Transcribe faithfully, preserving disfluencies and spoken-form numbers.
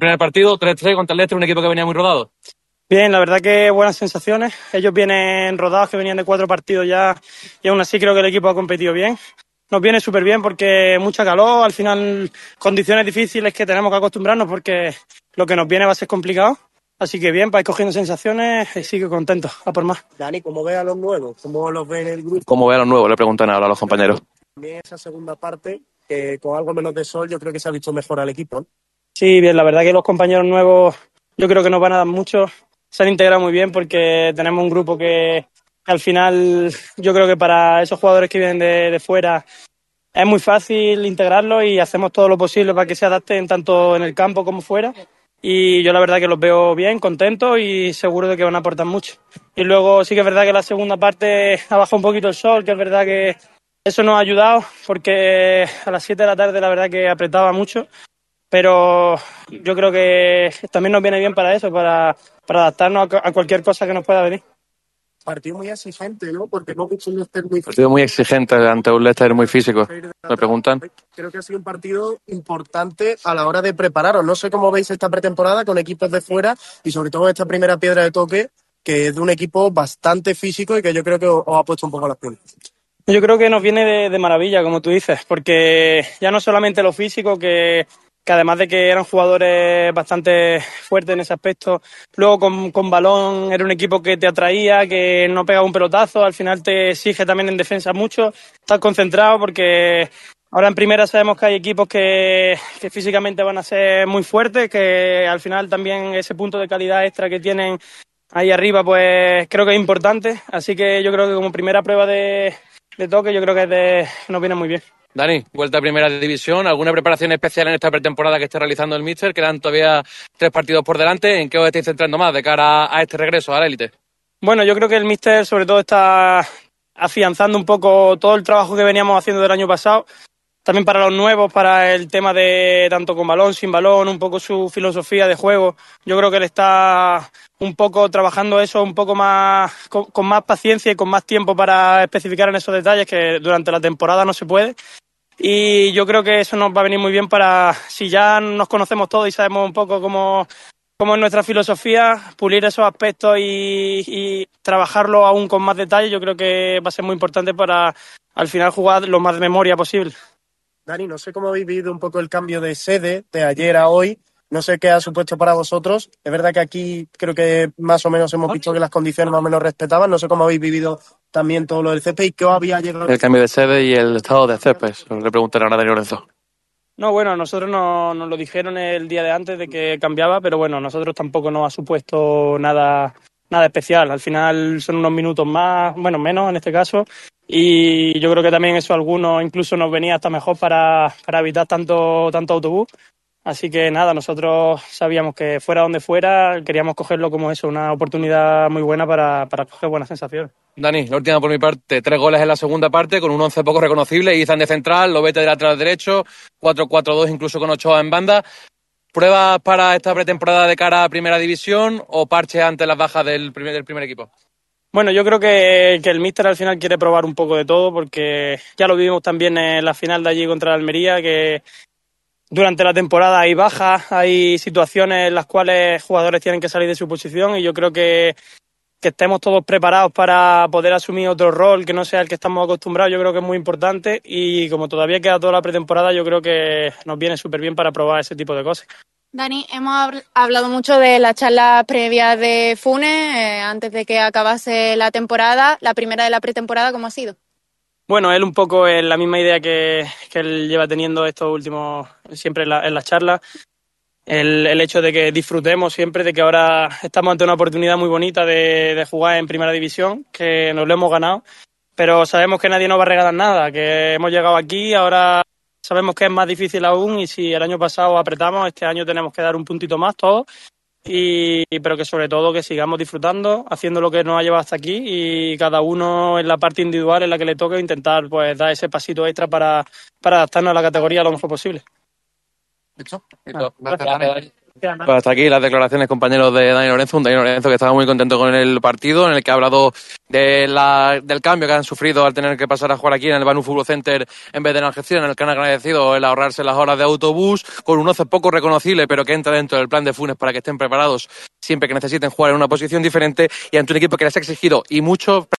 primer partido, tres tres contra el Leicester, un equipo que venía muy rodado. Bien, la verdad que buenas sensaciones. Ellos vienen rodados, que venían de cuatro partidos ya, y aún así creo que el equipo ha competido bien. Nos viene súper bien porque mucha calor, al final condiciones difíciles que tenemos que acostumbrarnos porque lo que nos viene va a ser complicado. Así que bien, vais cogiendo sensaciones y sigo contento, a por más. Dani, ¿cómo ve a los nuevos? ¿Cómo los ve en el grupo? ¿Cómo ve a los nuevos? Le preguntan ahora a los compañeros. También esa segunda parte, que con algo menos de sol, yo creo que se ha visto mejor al equipo, ¿no? Sí, bien, la verdad que los compañeros nuevos yo creo que nos van a dar mucho. Se han integrado muy bien porque tenemos un grupo que, que al final yo creo que para esos jugadores que vienen de, de fuera es muy fácil integrarlos y hacemos todo lo posible para que se adapten tanto en el campo como fuera. Y yo la verdad que los veo bien, contentos y seguro de que van a aportar mucho. Y luego sí que es verdad que la segunda parte ha bajado un poquito el sol, que es verdad que eso nos ha ayudado porque a las siete de la tarde la verdad que apretaba mucho. Pero yo creo que también nos viene bien para eso, para, para adaptarnos a, a cualquier cosa que nos pueda venir. Partido muy exigente, ¿no? Porque no mucho Leicester muy Partido muy exigente ante un Leicester muy físico. Me preguntan. Creo que ha sido un partido importante a la hora de prepararos. No sé cómo veis esta pretemporada con equipos de fuera y sobre todo esta primera piedra de toque, que es de un equipo bastante físico y que yo creo que os, os ha puesto un poco las pilas. Yo creo que nos viene de, de maravilla, como tú dices, porque ya no solamente lo físico, que que además de que eran jugadores bastante fuertes en ese aspecto, luego con, con balón era un equipo que te atraía, que no pegaba un pelotazo, al final te exige también en defensa mucho, estar concentrado porque ahora en primera sabemos que hay equipos que, que físicamente van a ser muy fuertes, que al final también ese punto de calidad extra que tienen ahí arriba pues creo que es importante, así que yo creo que como primera prueba de, de toque yo creo que es de, nos viene muy bien. Dani, vuelta a primera división, ¿alguna preparación especial en esta pretemporada que esté realizando el míster? Quedan todavía tres partidos por delante. ¿En qué os estáis centrando más de cara a este regreso a la élite? Bueno, yo creo que el míster sobre todo está afianzando un poco todo el trabajo que veníamos haciendo del año pasado. También para los nuevos, para el tema de tanto con balón, sin balón, un poco su filosofía de juego. Yo creo que él está un poco trabajando eso un poco más con, con más paciencia y con más tiempo para especificar en esos detalles que durante la temporada no se puede. Y yo creo que eso nos va a venir muy bien para, si ya nos conocemos todos y sabemos un poco cómo, cómo es nuestra filosofía, pulir esos aspectos y, y trabajarlo aún con más detalle, yo creo que va a ser muy importante para al final jugar lo más de memoria posible. Dani, no sé cómo habéis vivido un poco el cambio de sede de ayer a hoy. No sé qué ha supuesto para vosotros. Es verdad que aquí creo que más o menos hemos visto que las condiciones más o menos respetaban. No sé cómo habéis vivido también todo lo del césped y qué os había llegado. El cambio de sede y el estado de césped. Le preguntaré ahora a Dani Lorenzo. No, bueno, a nosotros no, nos lo dijeron el día de antes de que cambiaba, pero bueno, a nosotros tampoco nos ha supuesto nada, nada especial. Al final son unos minutos más, bueno, menos en este caso. Y yo creo que también eso a algunos incluso nos venía hasta mejor para, para evitar tanto, tanto autobús. Así que nada, nosotros sabíamos que fuera donde fuera, queríamos cogerlo como eso, una oportunidad muy buena para, para coger buenas sensaciones. Dani, la última por mi parte, tres goles en la segunda parte, con un once poco reconocible, Izan de central, Lobete de lateral derecho, cuatro cuatro dos incluso con Ochoa en banda. ¿Pruebas para esta pretemporada de cara a Primera División o parche ante las bajas del primer, del primer equipo? Bueno, yo creo que, que el míster al final quiere probar un poco de todo porque ya lo vivimos también en la final de allí contra la Almería, que durante la temporada hay bajas, hay situaciones en las cuales jugadores tienen que salir de su posición y yo creo que, que estemos todos preparados para poder asumir otro rol que no sea el que estamos acostumbrados, yo creo que es muy importante y como todavía queda toda la pretemporada, yo creo que nos viene súper bien para probar ese tipo de cosas. Dani, hemos hablado mucho de la charla previa de Funes eh, antes de que acabase la temporada. La primera de la pretemporada, ¿cómo ha sido? Bueno, él un poco es la misma idea que, que él lleva teniendo estos últimos, siempre en, la, en las charlas. El, el hecho de que disfrutemos siempre de que ahora estamos ante una oportunidad muy bonita de, de jugar en Primera División, que nos lo hemos ganado, pero sabemos que nadie nos va a regalar nada, que hemos llegado aquí, ahora sabemos que es más difícil aún y si el año pasado apretamos, este año tenemos que dar un puntito más todos, y, pero que sobre todo que sigamos disfrutando, haciendo lo que nos ha llevado hasta aquí y cada uno en la parte individual en la que le toque intentar pues dar ese pasito extra para, para adaptarnos a la categoría lo mejor posible. Hecho. Hecho. Gracias, Dani. Pues hasta aquí las declaraciones, compañeros, de Dani Lorenzo, un Dani Lorenzo que estaba muy contento con el partido, en el que ha hablado de la, del cambio que han sufrido al tener que pasar a jugar aquí en el Banu Fútbol Center en vez de en Algeciras, en el que han agradecido el ahorrarse las horas de autobús, con un once poco reconocible, pero que entra dentro del plan de Funes para que estén preparados siempre que necesiten jugar en una posición diferente, y ante un equipo que les ha exigido y mucho